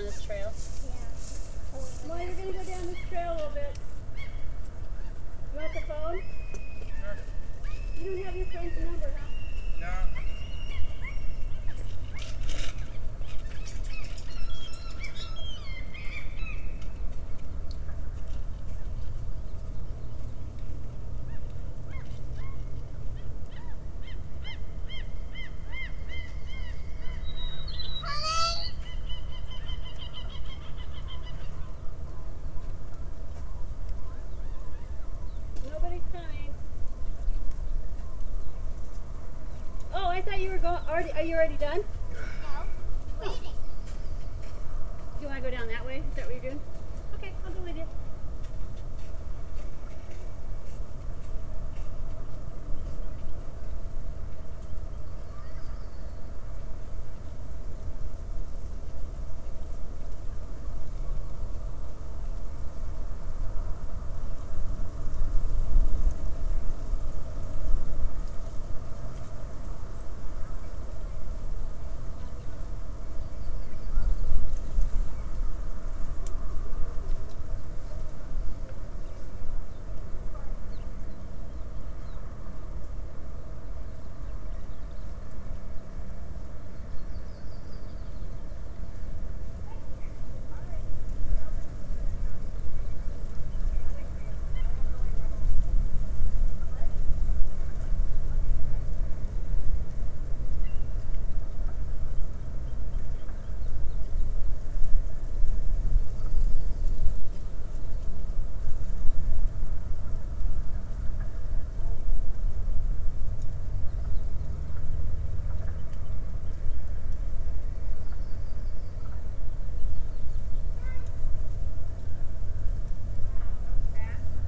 this trail? Yeah. Well, you're going to go down this trail a little bit. You want the phone? Sure. You don't have your friend's number, huh? No. Nobody's coming. Oh, I thought you were going. Are you already done? No. Waiting. Do you want to go down that way? Is that what you're doing? Okay, I'll go with you.